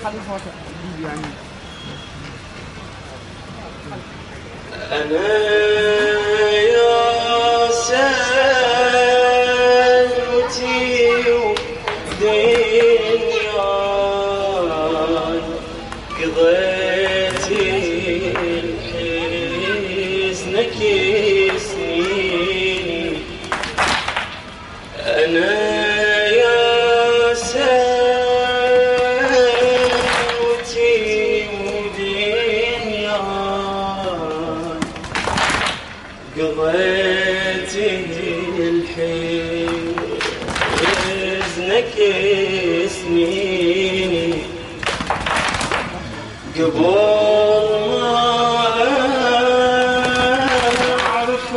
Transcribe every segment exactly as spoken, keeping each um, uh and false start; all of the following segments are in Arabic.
أنا يا سلوتي ودنيا قضيتي حزنك سنيني. أنا يا سلوتي ودنيا قضيتي حزنك سنيني. قبل ما أعرف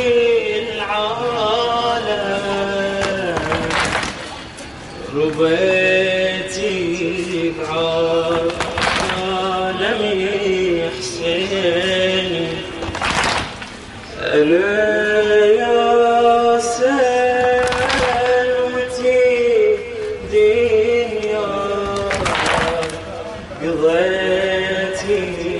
العالم ربيتي بعالمي حسيني. أنا يا سلوتي دنيا قضيتي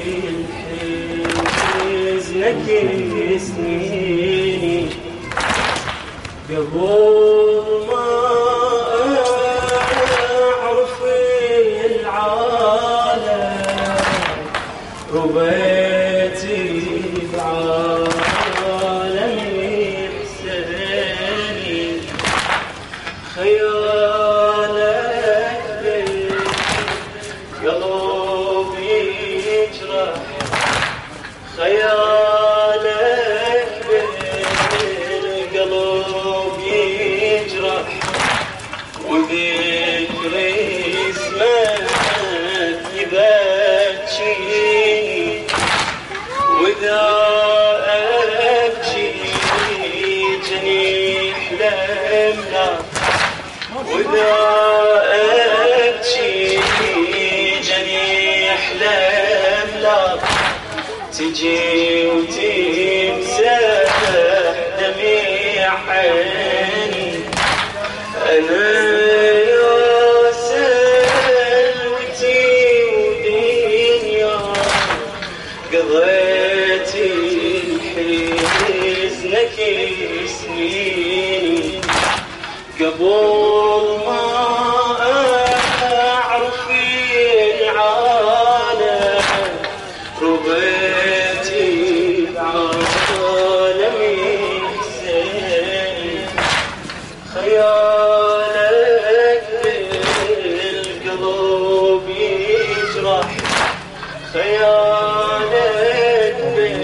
حزنك سنيني. قبل ما أعرف العالم ربيتي بعالمي حسيني. خيالك بالقلب يجرح، خيالك بالقلب يجرح، وذكري اسمك يبكيني. وإذا أبكي جنيح لملا، وإذا أبكي جنيح لملا، تجي وتمسح دميع عيني. أنا يا سلوتي ودنيا قضيتي حزنك سنيني. قبل ما أعرف العالم ربيتي بعالمي حسيني. خيالك بالقلب يجرح، خيالك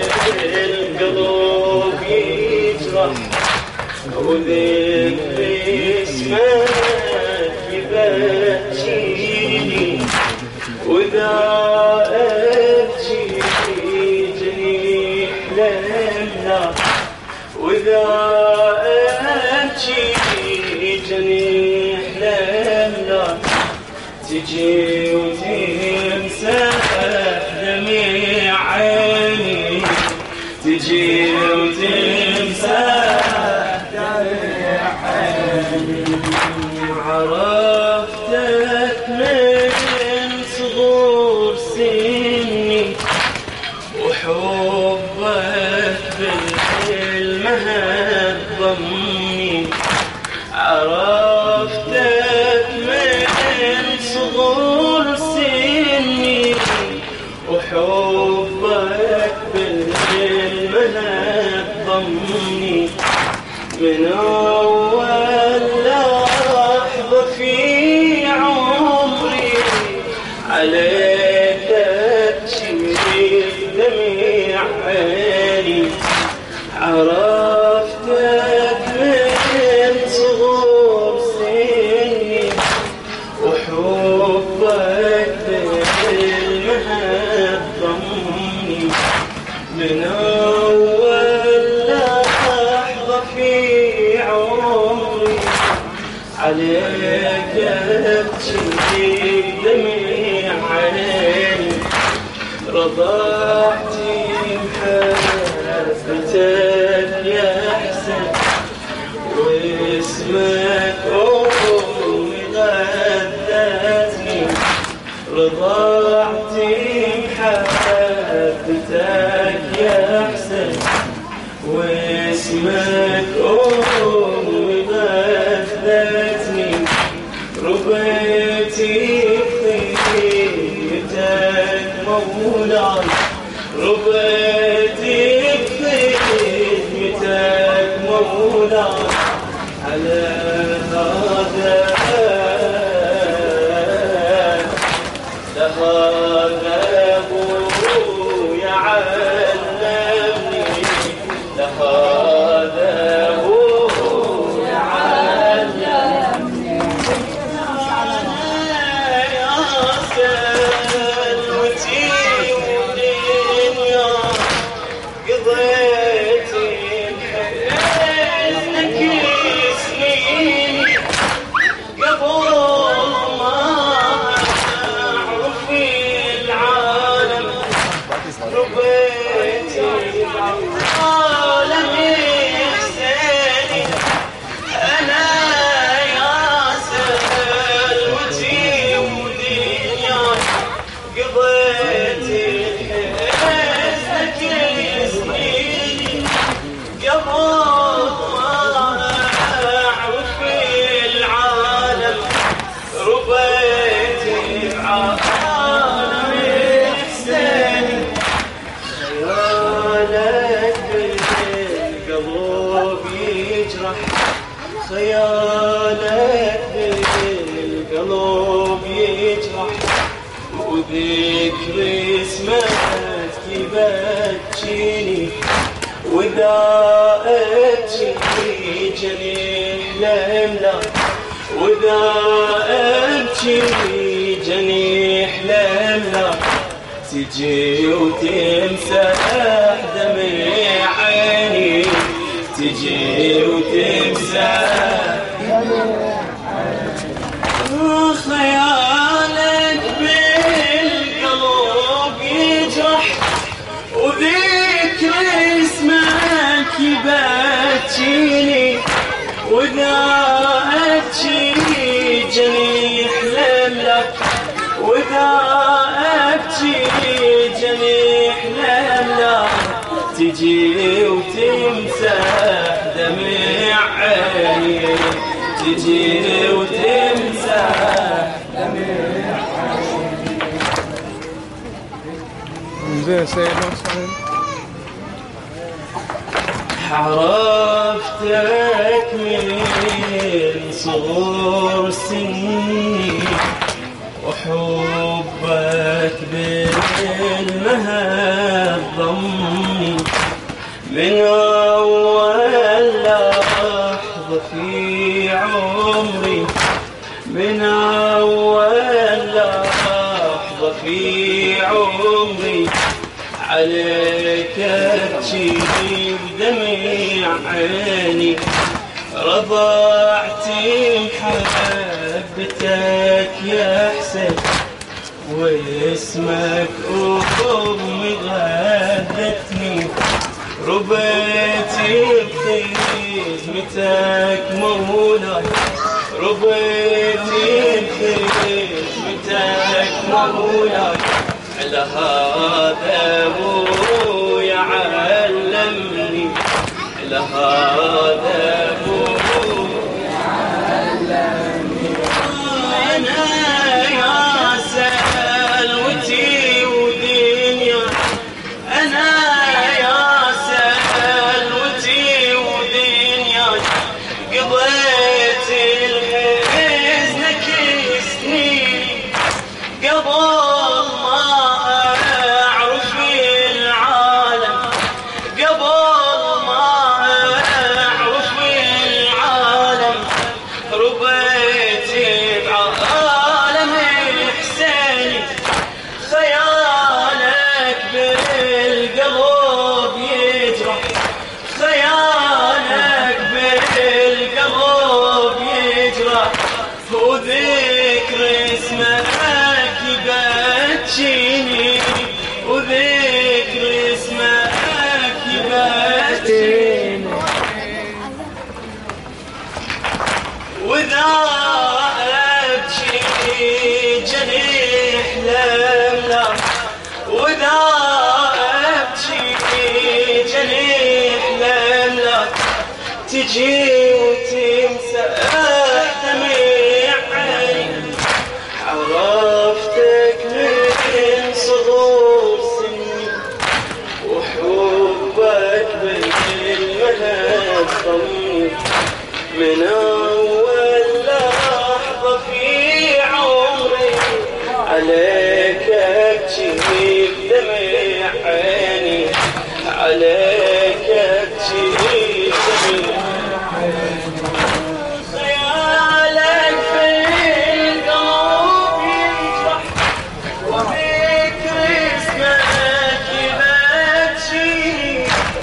بالقلب يجرح، وذكري اسمك يبكيني. وإذا أبكي جنيح لملا، وإذا أبكي جنيح لملا، تجي وتمسح دميع عيني. تجي وتمسح دميع عيني. عرفتك من صغور سني، وحبك بالحلم هضمني. عرفتك من صغور سني، وحبك بالحلم هضمني. من أول لحظة في عمري عليك أبكي دميع عيني. عرفتك من صغور سني، وحبك بالحلم هضمني. من أول لحظة في عمري عليك أبكي دميع عيني. رضعتي بحبتك يا حسن، واسمك أمي غذتني. رضعتي بحبتك يا حسين واسمك أمي غثتني ربيتي بخيمتك مولاي ربيتي بخيمتك مولاي على هذا لهذا أبويا علمني لهذا أبويا علمني يا سلوتي ودنيا قضيت بحزنك سنين قبل ما أعرف العالم ربيت العالم إحساني أنا يا سلوتي ودنياي قضيت بحزنك سنين قبل ما أعرف العالم ربيت بعالم إحساني خيالك بالقلب يجرح خيالك بالقلب يجرح وذكر اسمك يبكيني وإذا أبكي جريح لملا وإذا أبكي جنيح لملا تجي وتمسح دمع عيني تجي وتمسح خيالك بالقلب يجرح وذكر اسمك يبكيني وإذا أبكي جنيح لملك وإذا أبكي جنيح لملك تجي وتمسح دمع عيني تجي وتمسح دمع عيني عرفتك من صغر سني وحبك بالمهد ضمني من أول لحظة في عمري من أول لحظة في عمري عليك أبكي بدمع عيني رضعتي محبتك يا حسين واسمك أمي غدتني ربيتي بخدمتك مولاي ربيتي بخدمتك مولاي على هذا أبويا علمني على هذا أبويا علمني أنا يا سلوتي ودنيا أنا يا سلوتي ودنيا قضيت الحزنك سنين قبل قبل ما أعرف الاملاك واذا ابكي جريح الاملاك تجي وتمسح دمع عيني. عرفتك من صغور سني وحبك بالمهد ضمني من أول لحظة في عمري عليك أبكي بدمع عيني عليك أبكي بدمع عيني. خيالك في القلب يجرح وفكر اسمك يبكيني.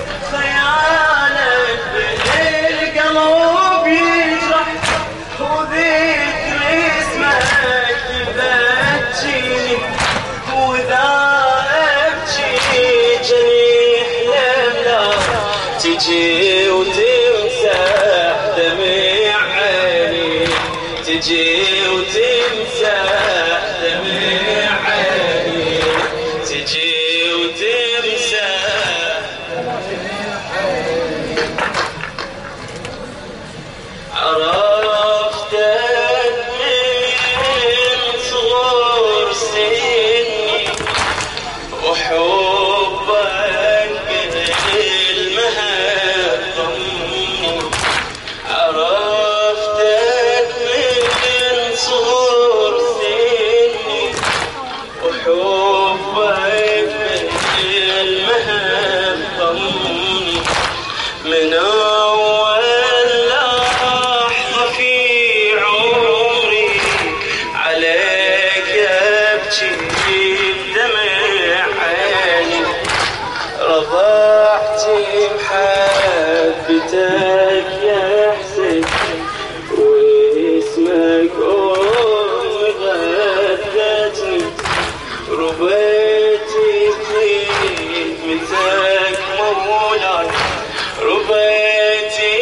خيالك في القلب يجرح وذكر اسمك يبكيني. واذا ابكي جريح الاملاك تجي وتمسح دمع عيني تجي وتمسح دمع عيني تجي وتمسح. عرفتك من صغور سني وحبك بالمهد ضمني. عرفتك من صغور سني وحبك بالمهد ضمني من أول لحظة في عمري عليك أبكي بدمع عيني. رضعتي محبتك يا حسين واسمك أمي غذتني. ربيتي بخدمتك مولاي ربيتي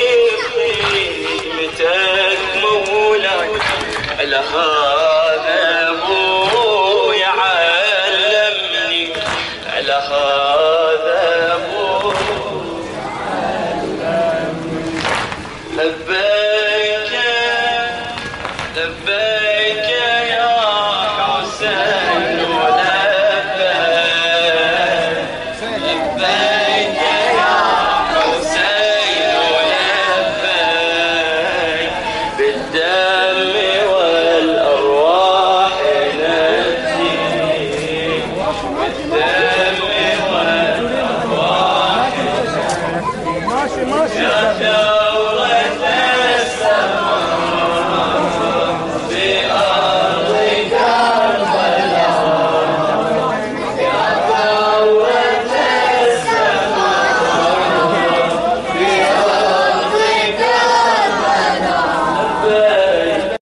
بخدمتك مولاي. على هذا أبوي علمني على هذا أبوي علمني. لبيك لبيك يا حسين ولبيك لبيك يا حسين ولبيك بالدم والأرواح نفسي بالدم والأرواح ماشي ماشي